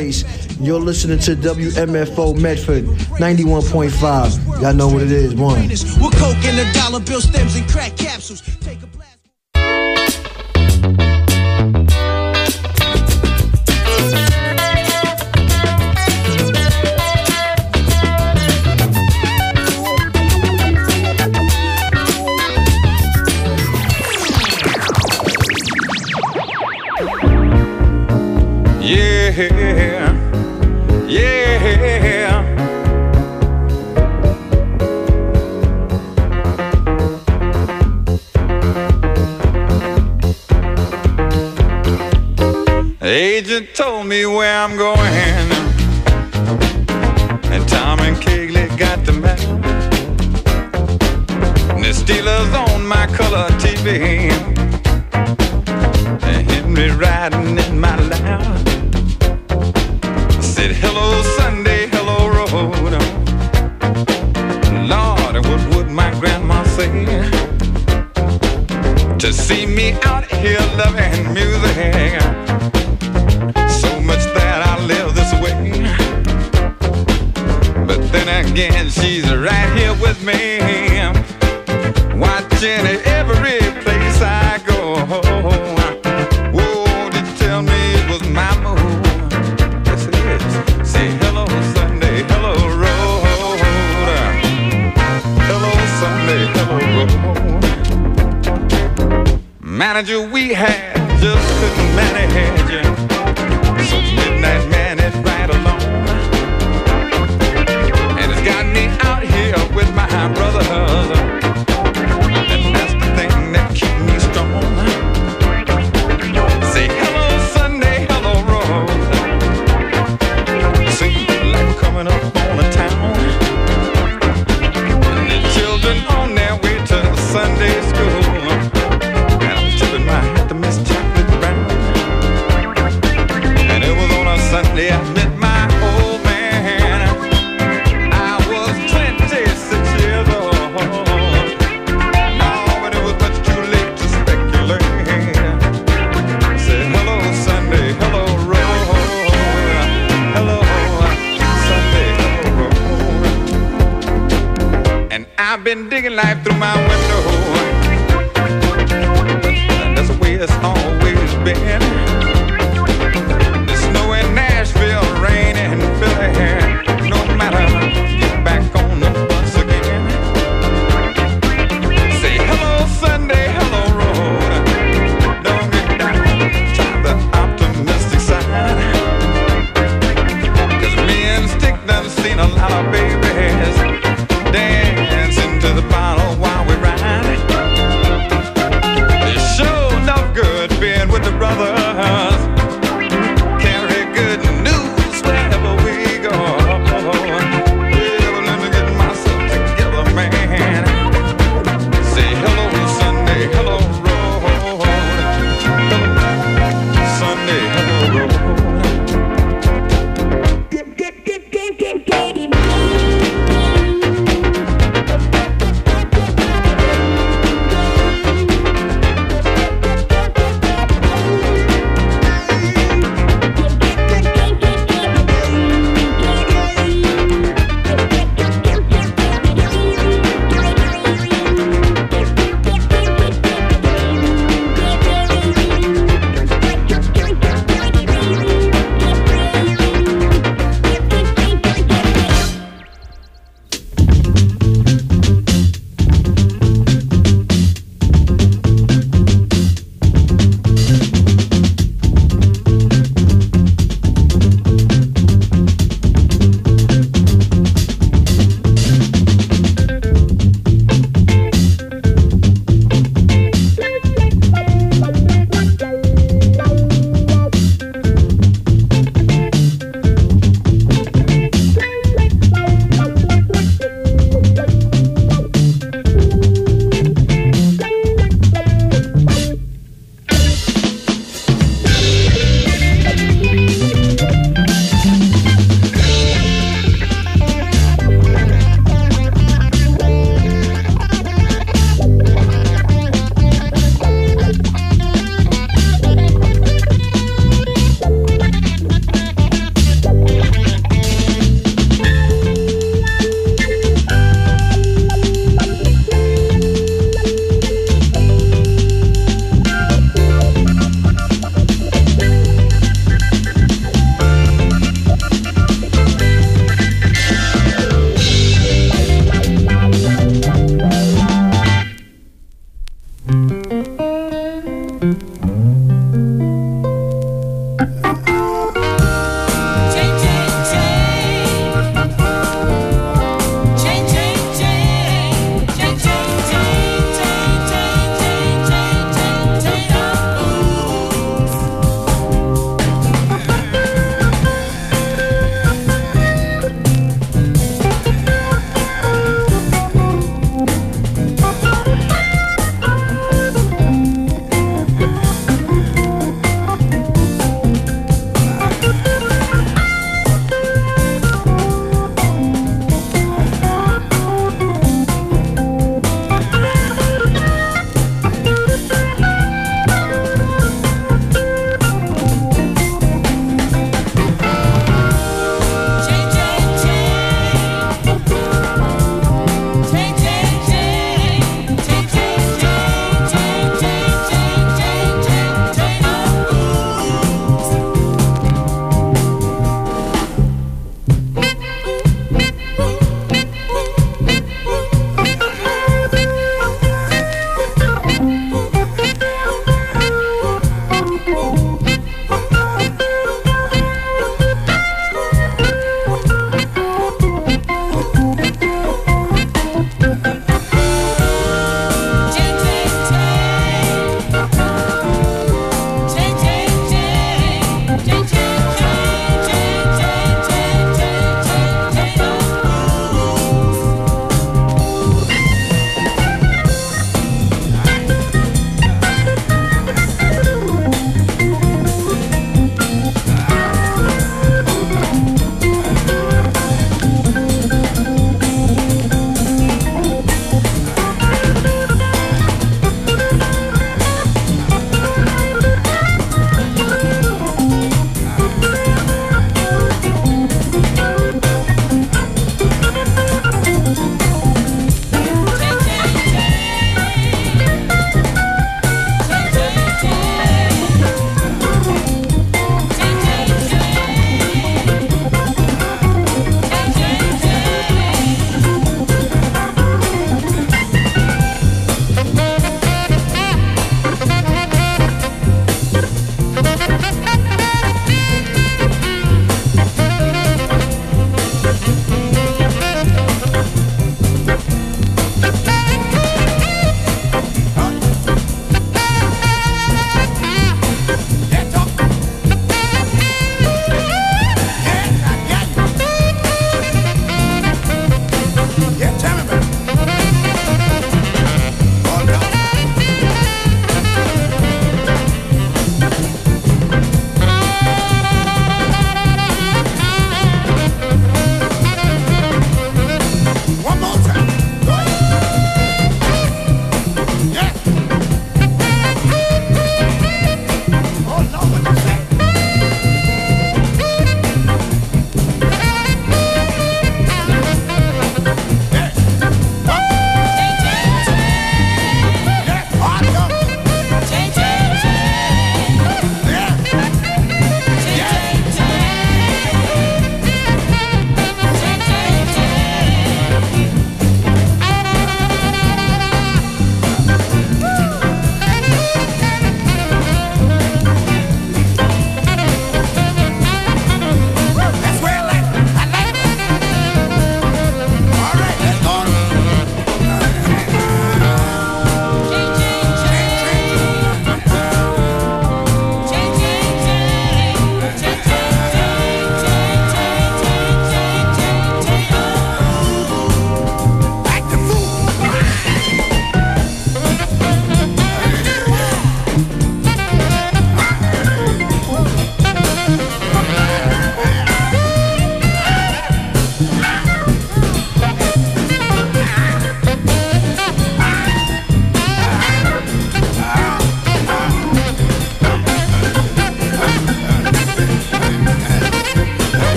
bass. You're listening to WMFO Medford 91.5. Y'all know what it is. One. With coke and the dollar bill stems and crack capsules. Take a blast. Agent told me where I'm going, and Tom and Kegley got the map. And the Steelers on my color TV, and Henry riding in my lap. I said, hello Sunday, hello road. Lord, what would my grandma say to see me out here loving music? Again, she's right here with me, watching every place I go. Whoa, did you tell me it was my move? Yes, it is. Say hello Sunday, hello road. Hello Sunday, hello road. Manager, we had just couldn't manage you. So midnight man is right along. Got me out here with my brothers, and that's the thing that keeps me strong. Say hello Sunday, hello road. Seems like we're coming up on a town, and the children on their way to Sunday school, and I'm tipping my hat to Miss Chocolate Brown. And it was on a Sunday I met my old man. I've been digging life through my window, and that's the way it's always been. The snow in Nashville, rain in Philly, no matter, get back on the bus again. Say hello Sunday, hello road. Don't get down, try the optimistic side, 'cause me and Stick done seen a lot of babies dancing to the bottle while we ride. It's sure enough good being with the brothers. Carry good news wherever we go. Yeah, let me get myself together, man. Say hello Sunday, hello road. Hello Sunday, hello road.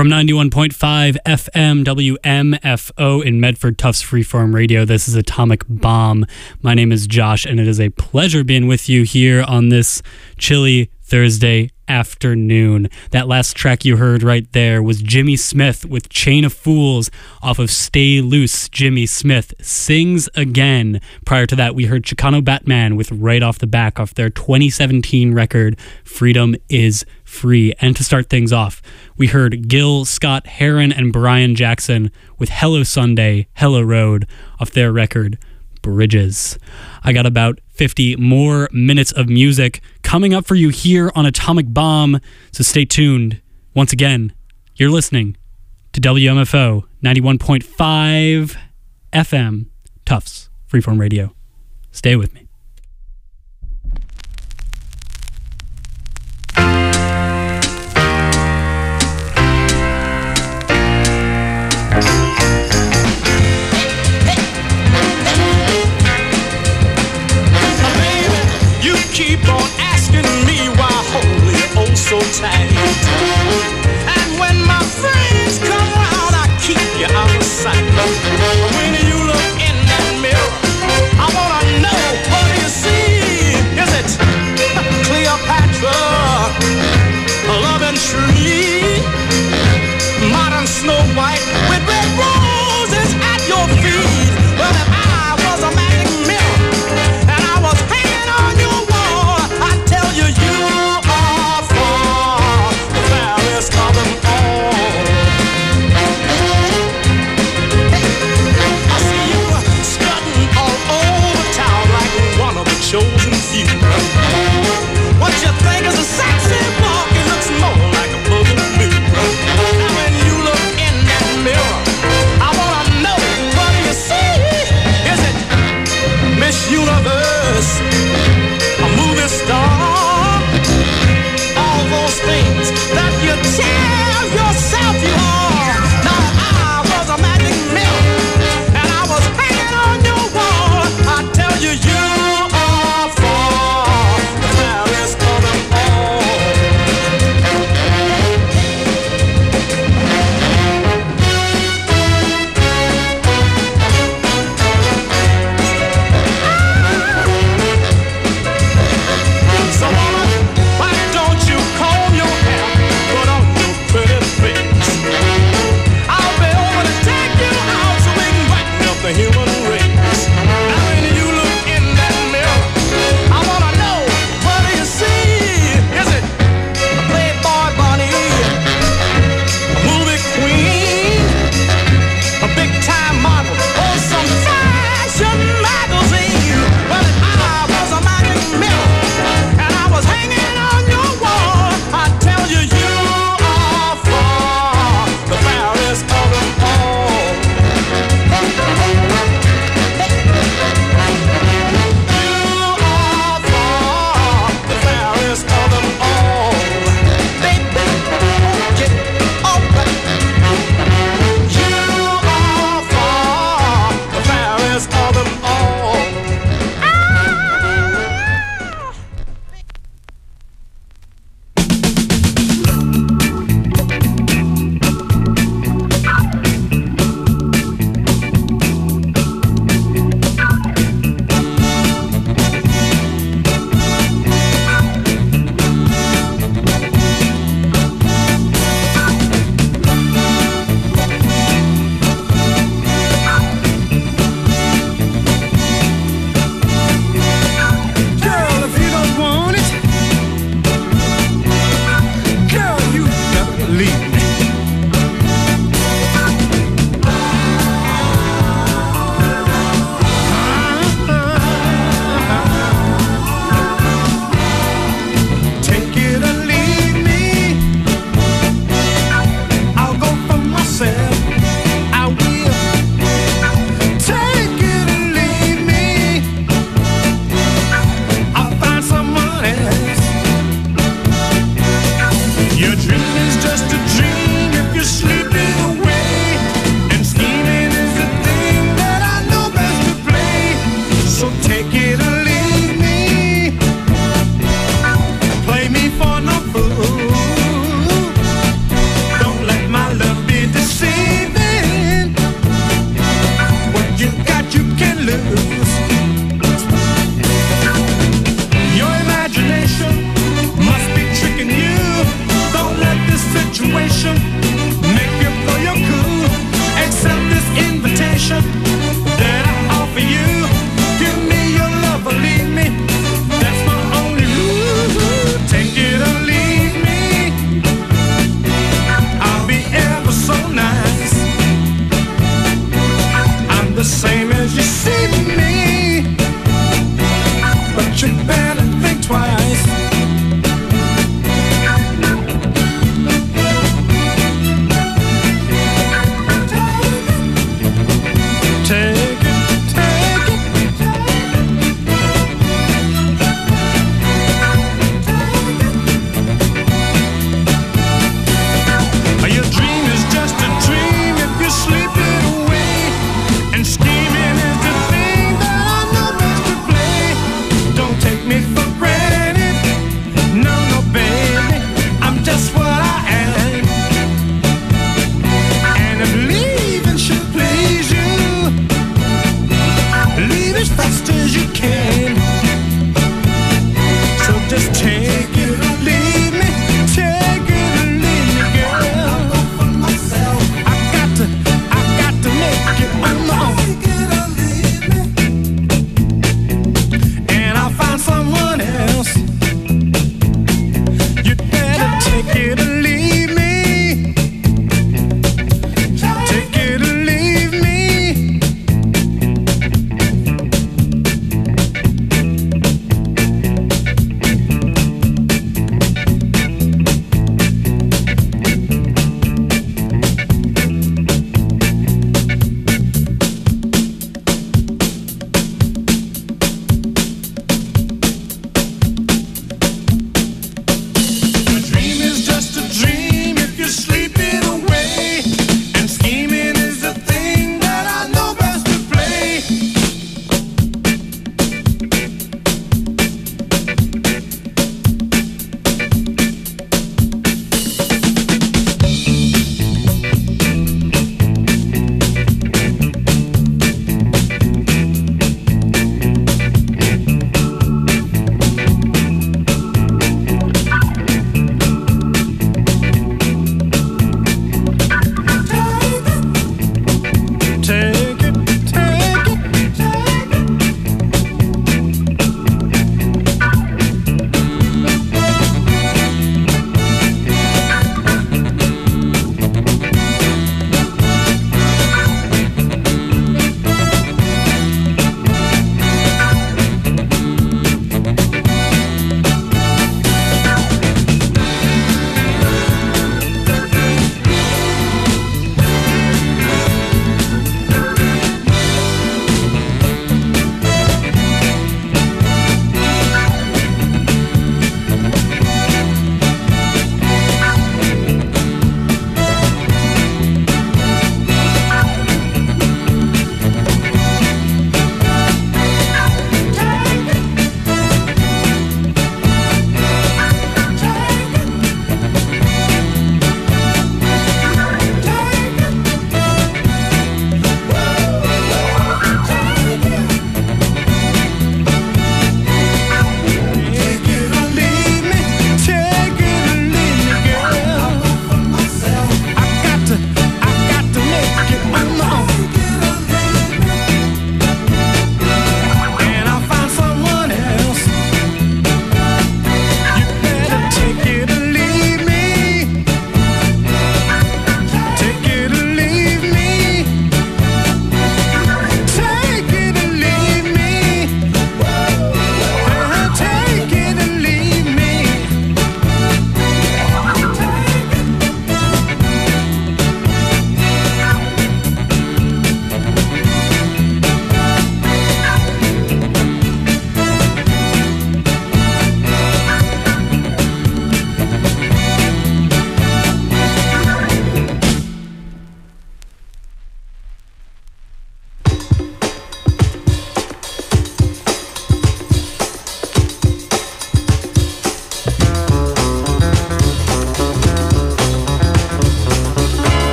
From 91.5 FM WMFO in Medford, Tufts Freeform Radio, this is Atomic Bomb. My name is Josh, and it is a pleasure being with you here on this chilly Thursday afternoon. That last track you heard right there was Jimmy Smith with Chain of Fools off of Stay Loose. Jimmy Smith sings again. Prior to that, we heard Chicano Batman with Right Off the Back off their 2017 record, Freedom is Free. And to start things off, we heard Gil Scott Heron and Brian Jackson with Hello Sunday, Hello Road off their record, Bridges. I got about 50 more minutes of music coming up for you here on Atomic Bomb, so stay tuned. Once again, you're listening to WMFO 91.5 FM, Tufts Freeform Radio. Stay with me. Keep on asking me why hold you oh so tight. And when my friends come round, I keep you out of sight. When you look in that mirror, I wanna know, what do you see? Is it Cleopatra, love and tree, modern Snow White with red roses at your feet? Well, if I was a magic mirror and I was hanging on your wall, I tell you, you are far the fairest of them all. I see you strutting all over town like one of the chosen few. What you think is a sexy walk, it looks more like a boogaloo. Now when you look in that mirror, I wanna know, what do you see? Is it Miss Universe, a movie star, all those things that you tell yourself you are? Now I was a magic mirror and I was hanging on your wall. I tell you, you are far the fairest of them all.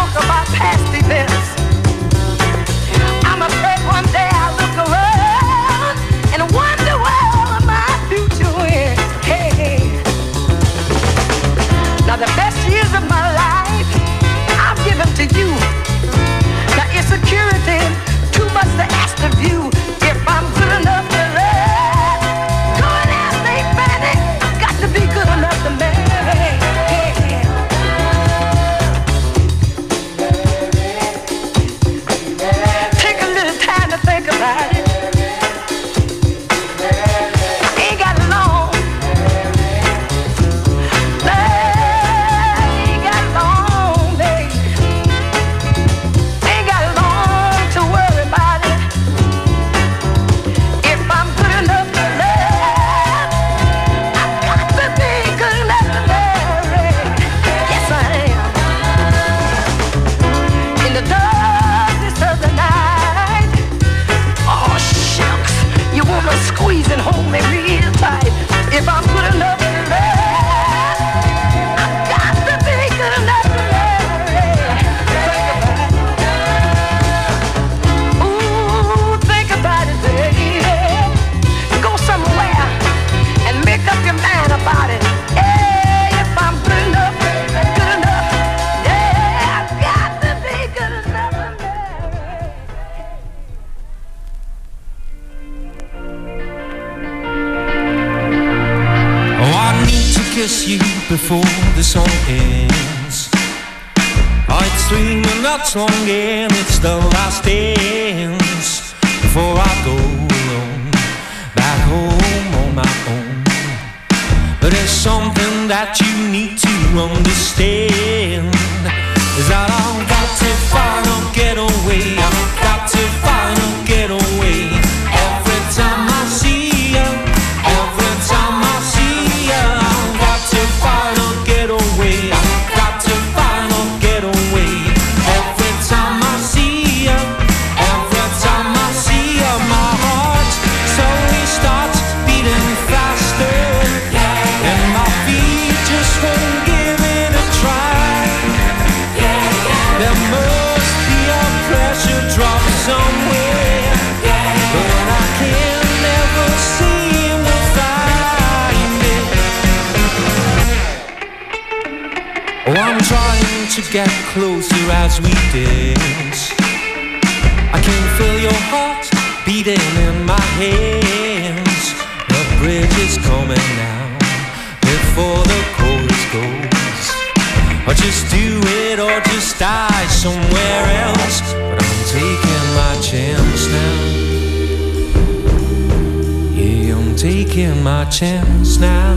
talk about past events. I'm afraid one day I'll look around and wonder where my future went. Hey, now the best years of my life I've given to you. Now insecurity, too much to ask of you. If I'm good enough to love, go and ask me, Fanny. I've got to be good enough to marry. Take a little time to think about it. I ain't got long. I ain't got long, baby. Ain't got long to worry about it. If I'm good enough to love, I've got to be good enough to marry. Yes, I am. In the darkness of the night, oh shucks, you wanna squeeze and hold me real tight. If I'm good enough to love, I've got to be good enough to marry. Think about it. Ooh, think about it, baby. Go somewhere and make up your mind about it. Hey, if I'm good enough, yeah, I've got to be good enough to marry. Oh, I need to kiss you before the song ends. Oh, it's 3 minutes long and it's the last dance before I go alone, back home on my own. But there's something that you need to understand, is that I've got to find a getaway. I've got to find a getaway. Every time I see you, every time I see you, I've got to find a getaway. I've got to find a getaway. Every time I see you, every time I see you, my heart slowly starts beating faster, and my feet just won't give it a try. There must be a pressure drop somewhere, but I can never seem to find it. Oh, I'm trying to get closer as we dance. I can feel your heart beating in my hands. The bridge is coming now before the chorus goes. Or just do it or just die somewhere else. But I'm taking my chance now. Yeah, I'm taking my chance now.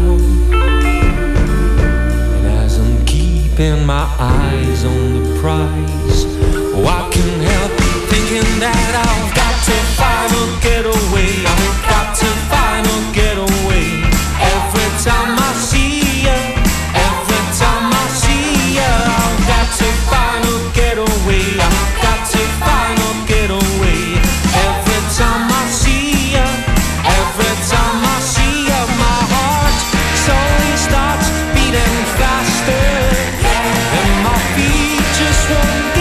And as I'm keeping my eyes on the prize, oh, I can help thinking that I've got to find a getaway. I've got to find a getaway. Every time I see you, every time I see you, I've got to find a getaway. I've got to find a getaway. Every time I see you, every time I see you, my heart slowly starts beating faster, and my feet just won't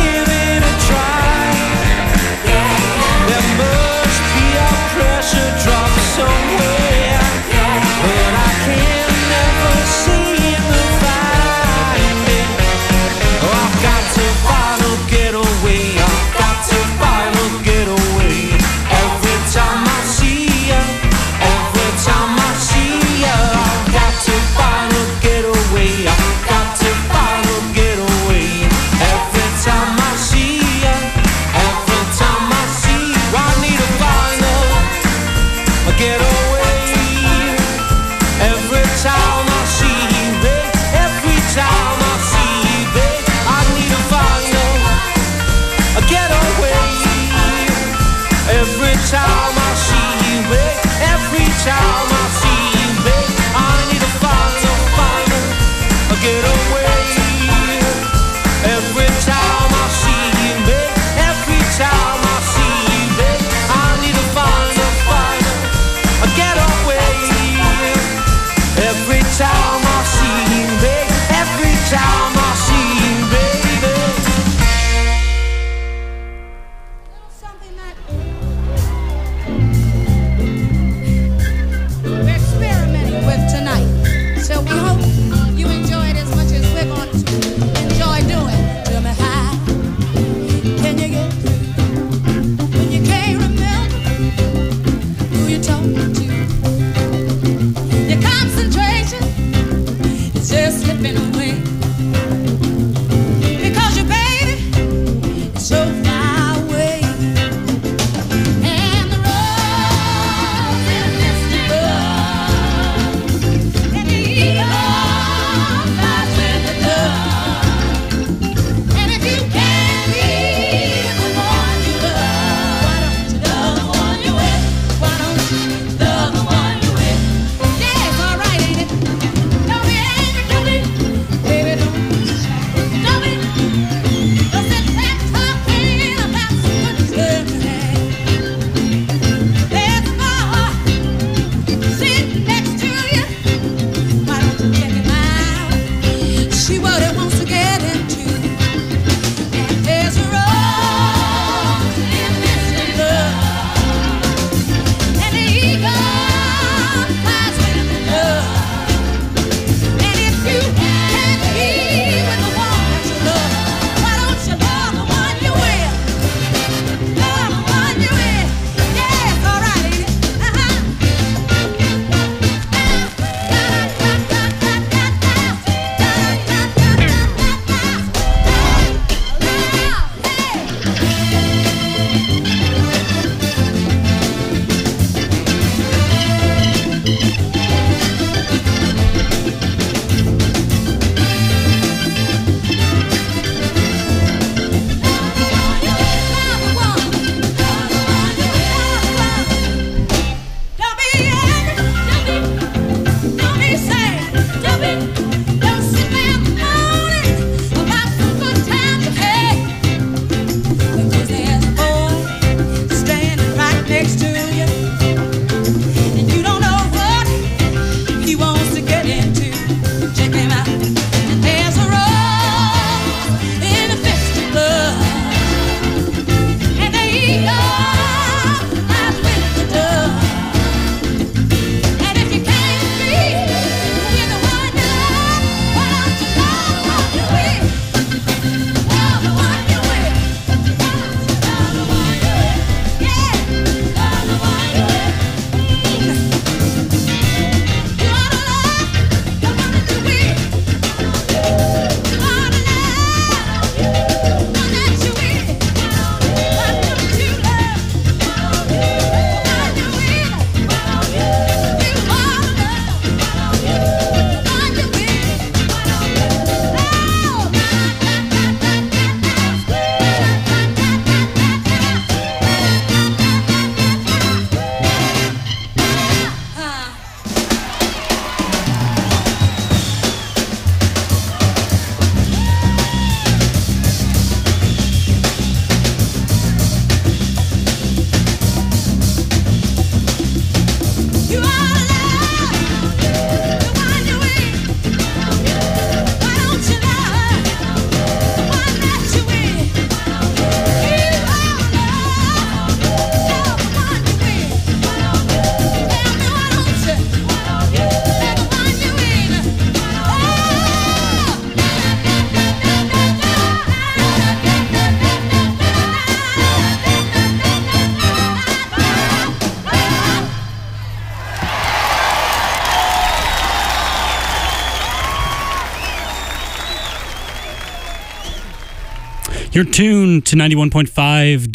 You're tuned to 91.5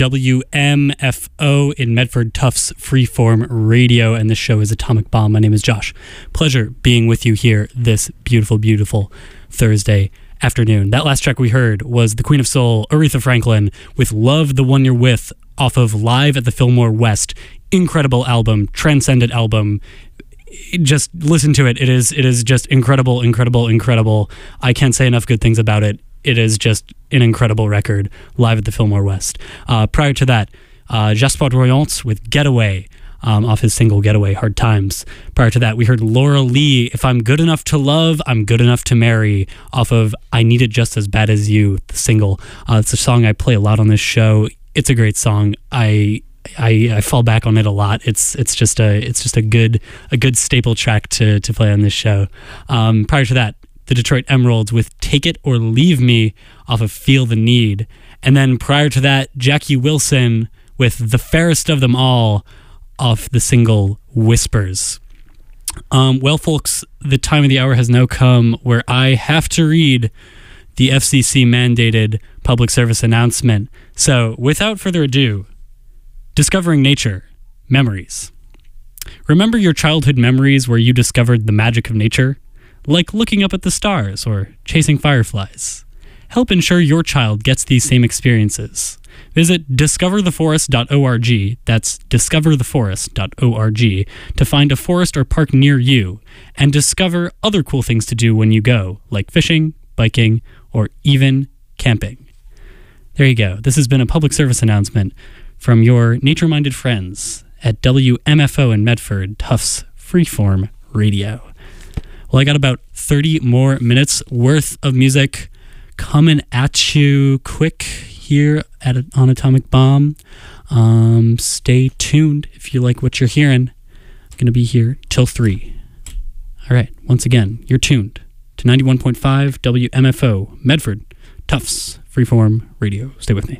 WMFO in Medford Tufts Freeform Radio, and this show is Atomic Bomb. My name is Josh. Pleasure being with you here this beautiful, beautiful Thursday afternoon. That last track we heard was the Queen of Soul, Aretha Franklin, with Love the One You're With, off of Live at the Fillmore West. Incredible album, transcendent album. Just listen to it. It is just incredible, incredible, incredible. I can't say enough good things about it. It is just an incredible record, Live at the Fillmore West. Prior to that, Jasper Royance with Getaway, off his single Getaway, Hard Times. Prior to that, we heard Laura Lee, If I'm Good Enough to Love, I'm Good Enough to Marry, off of I Need It Just As Bad As You, the single. It's a song I play a lot on this show. It's a great song. I fall back on it a lot. It's just a good staple track to play on this show. Prior to that, the Detroit Emeralds with Take It or Leave Me off of Feel the Need. And then prior to that, Jackie Wilson with The Fairest of Them All off the single Whispers. Well, folks, the time of the hour has now come where I have to read the FCC mandated public service announcement. So without further ado, discovering nature, memories. Remember your childhood memories where you discovered the magic of nature? Like looking up at the stars or chasing fireflies. Help ensure your child gets these same experiences. Visit discovertheforest.org, that's discovertheforest.org, to find a forest or park near you and discover other cool things to do when you go, like fishing, biking, or even camping. There you go. This has been a public service announcement from your nature-minded friends at WMFO in Medford, Tufts Freeform Radio. Well, I got about 30 more minutes worth of music coming at you quick here on Atomic Bomb. Stay tuned if you like what you're hearing. I'm going to be here till 3. All right, once again, you're tuned to 91.5 WMFO, Medford, Tufts Freeform Radio. Stay with me.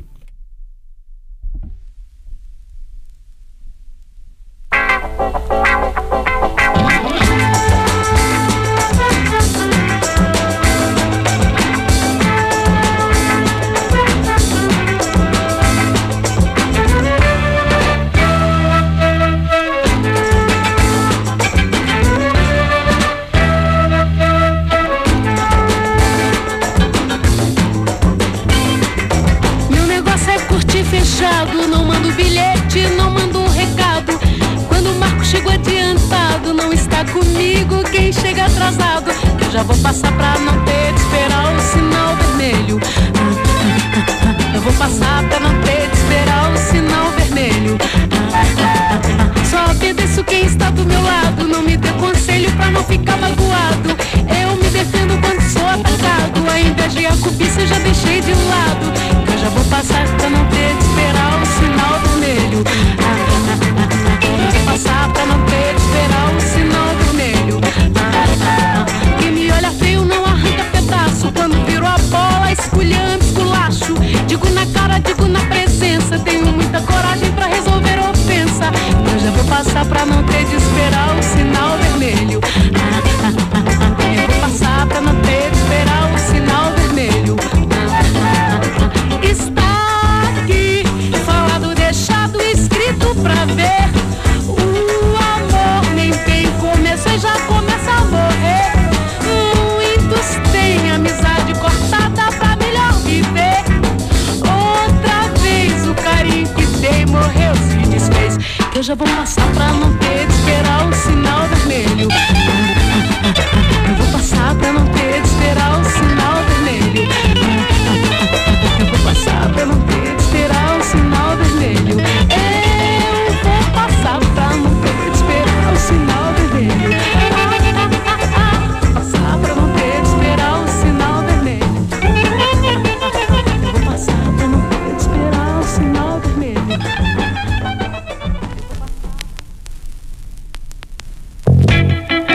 Não mando bilhete, não mando recado. Quando o Marco chegou adiantado, não está comigo quem chega atrasado. Eu já vou passar pra não ter de esperar o sinal vermelho. Eu vou passar pra não ter de esperar o sinal vermelho. Só obedeço quem está do meu lado. Não me dê conselho pra não ficar magoado. Eu me defendo quando sou atacado. A inveja e a cobiça eu já deixei de lado. Eu já vou passar pra não ter de esperar o sinal vermelho. Eu vou passar pra não ter de esperar o sinal vermelho. Quem me olha feio não arranca pedaço. Quando viro a bola, esculhambo, esculacho. Digo na cara, digo na presença. Tenho muita coragem pra resolver ofensa. Eu já vou passar pra não ter de esperar o sinal vermelho. Eu vou passar pra não ter de esperar o sinal vermelho. Está aqui, falado, deixado, escrito pra ver. O amor nem tem começo e já começa a morrer. Muitos têm amizade cortada pra melhor viver. Outra vez o carinho que dei morreu, se desfez. Eu já vou passar pra não ter de esperar o sinal vermelho. Eu vou passar pra não ter de esperar o sinal vermelho. Eu vou passar pra não ter de esperar o sinal vermelho. Eu vou passar pra não ter de esperar o sinal vermelho. Passar pra não ter de esperar o sinal vermelho. Eu vou passar pra não ter de esperar o sinal vermelho.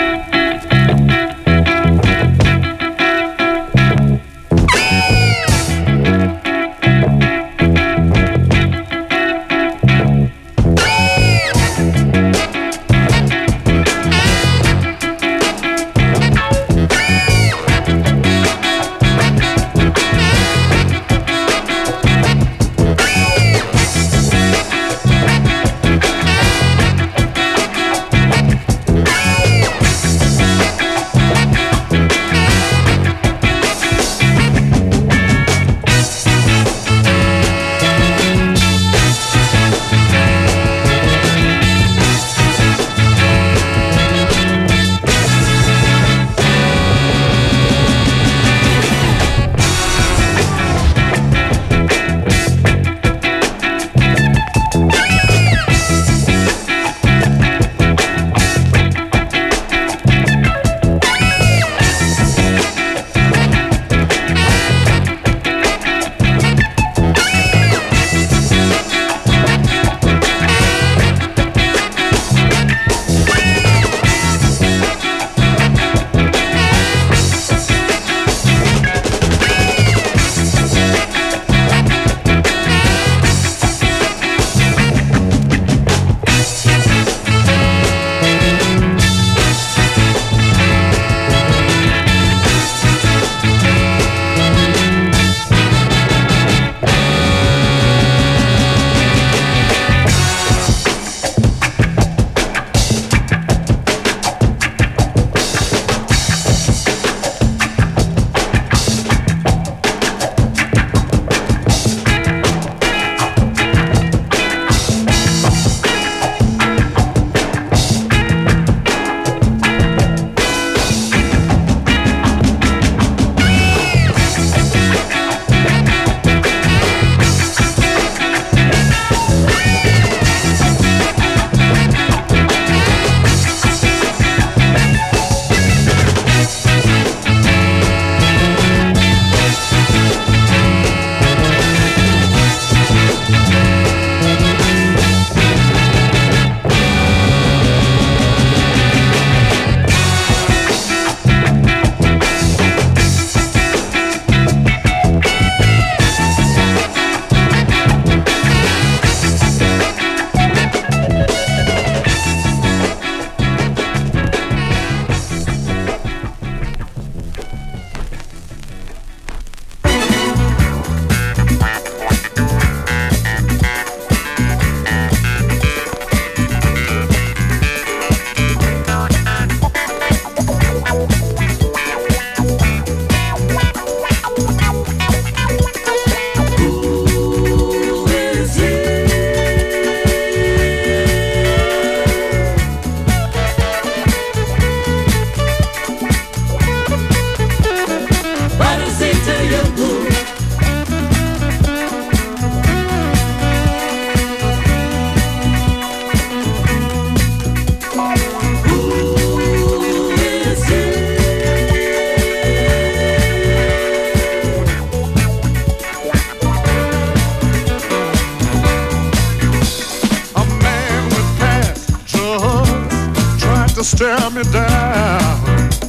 tear me down.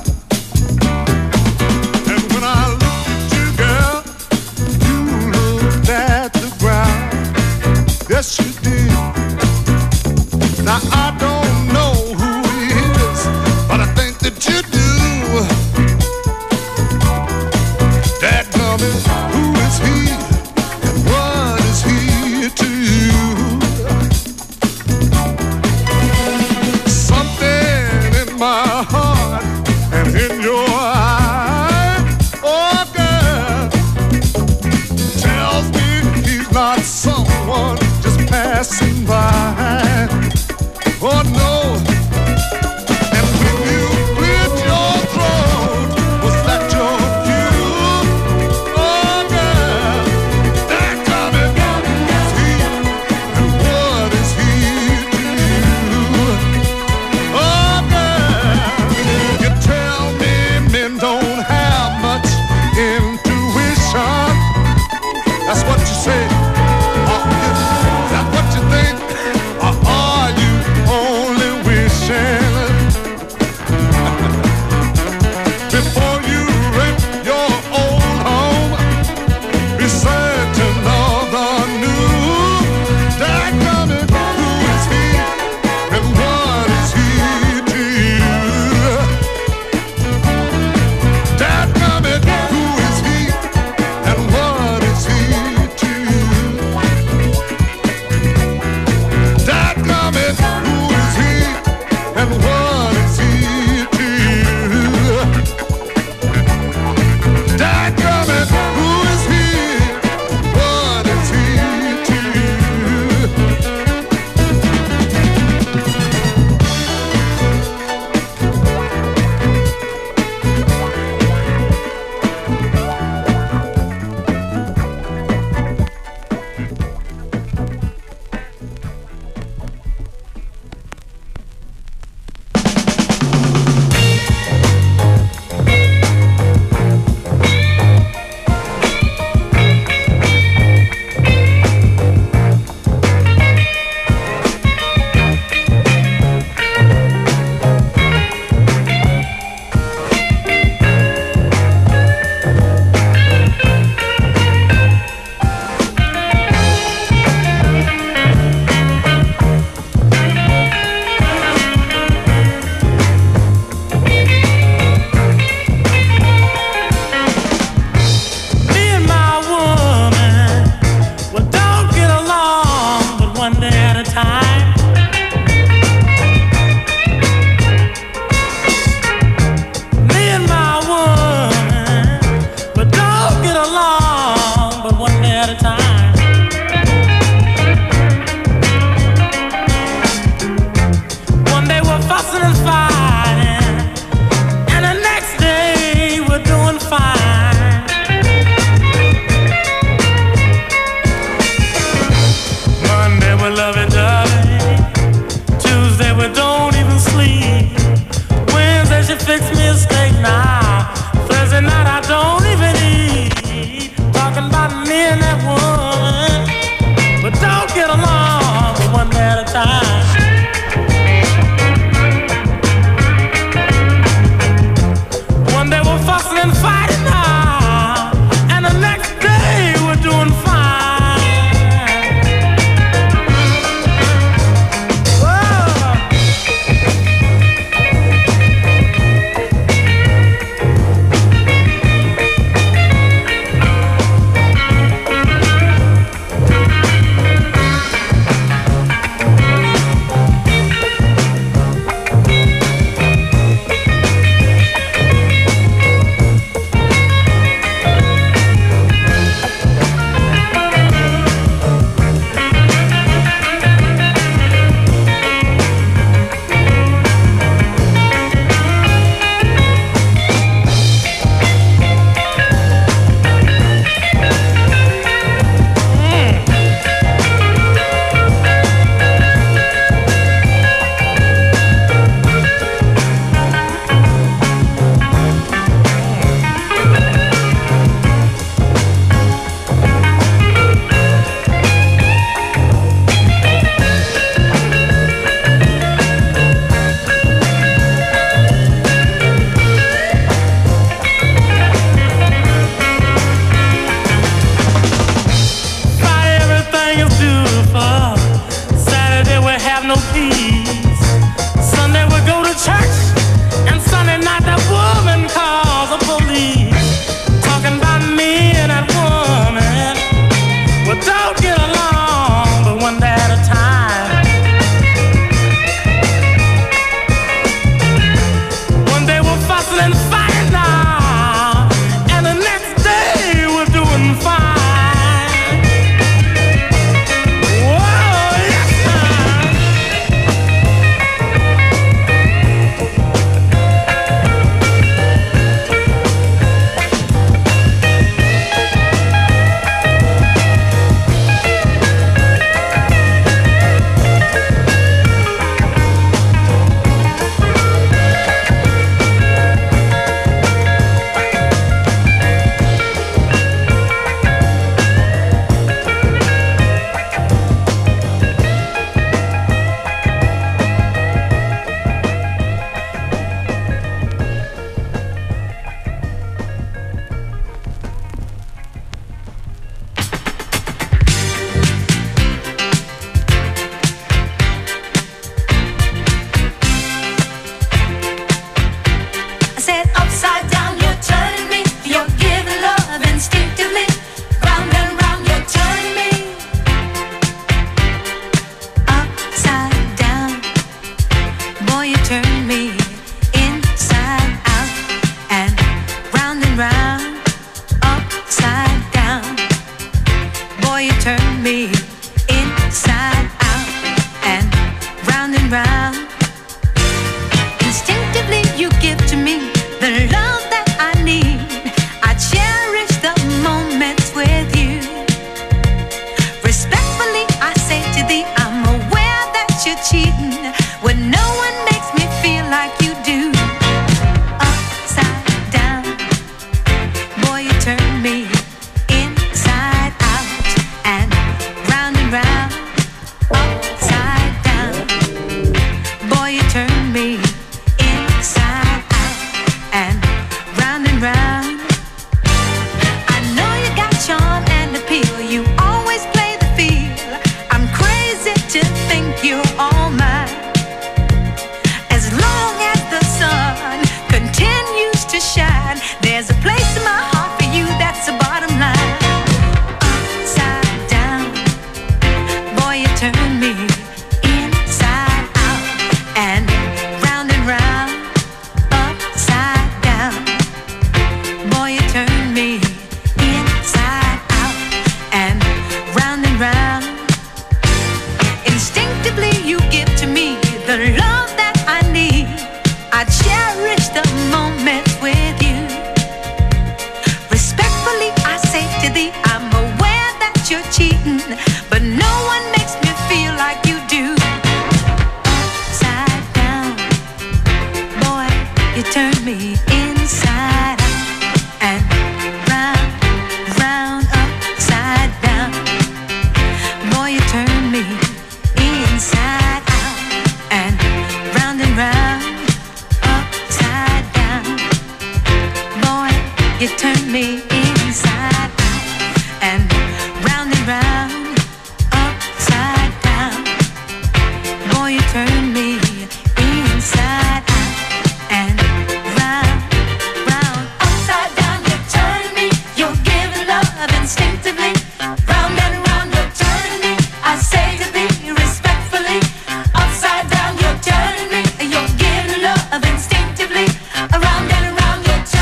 And when I looked at you, girl, you looked at the ground. Yes, you did. Now I don't know who he is, but I think that you do. Dadgummit, who is he and what is he to you? Something in my heart and in your eye, oh girl, tells me he's not someone just passing by. Oh no. And when you cleared your throat, was that your cue? Oh girl, dadgummit, is he and what is he to you? Oh girl, you tell me men don't have much intuition. That's what you say. Oh, is that what you think? Or are you only wishing? Before you rent your old home, be certain of the new. Dadgummit, who is he and what is he to you? Dadgummit, who is he and what is he to you? peace. Sunday we go to church, and Sunday night that woman calls the police, talking about me and that woman. We don't get along, but one day at a time. One day we're fussing and fighting now, and the next day we're doing fine.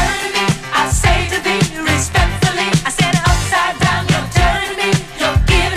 Giving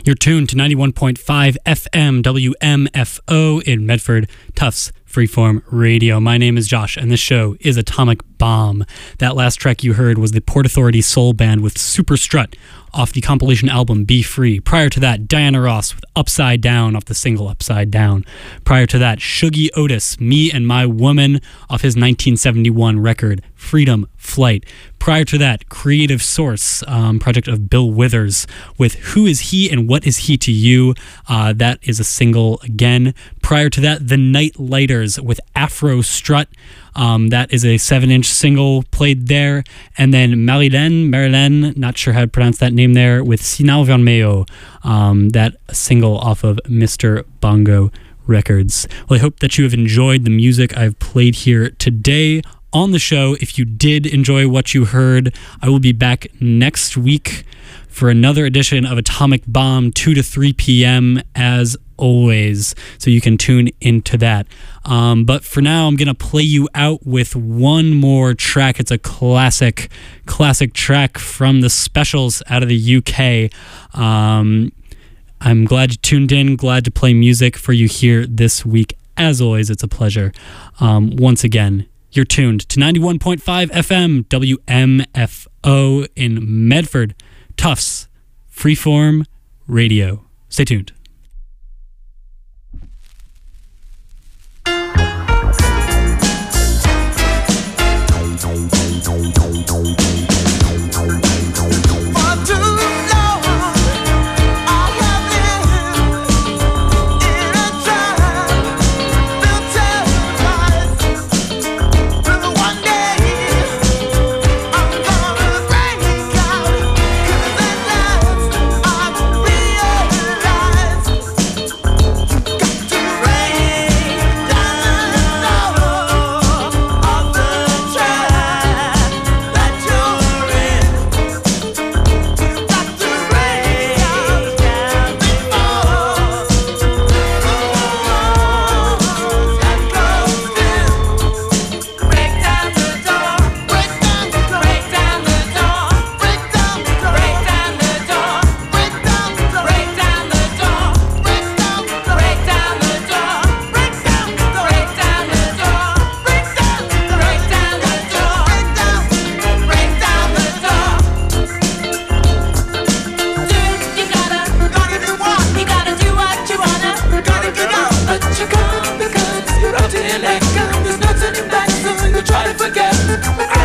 You're tuned to 91.5 FM WMFO in Medford, Tufts Freeform Radio. My name is Josh, and this show is Atomic Bomb. That last track you heard was the Port Authority Soul Band with Super Strut off the compilation album Be Free. Prior to that, Diana Ross with Upside Down off the single Upside Down. Prior to that, Shuggie Otis, Me and My Woman off his 1971 record Freedom Flight. Prior to that, Creative Source, project of Bill Withers with Who Is He and What Is He to You? That is a single again. Prior to that, The Night Lighters with Afro Strut. That is a 7-inch single played there. And then Marilyn, not sure how to pronounce that name there, with Sinal Vermelho. That single off of Mr. Bongo Records. Well, I hope that you have enjoyed the music I've played here today on the show. If you did enjoy what you heard, I will be back next week for another edition of Atomic Bomb, 2 to 3 p.m. as always, so you can tune into that. But for now, I'm going to play you out with one more track. It's a classic track from the Specials out of the UK. I'm glad you tuned in, glad to play music for you here this week. As always, it's a pleasure. Once again, you're tuned to 91.5 FM WMFO in Medford, Tufts Freeform Radio. Stay tuned. There's no turning back, so you try to forget.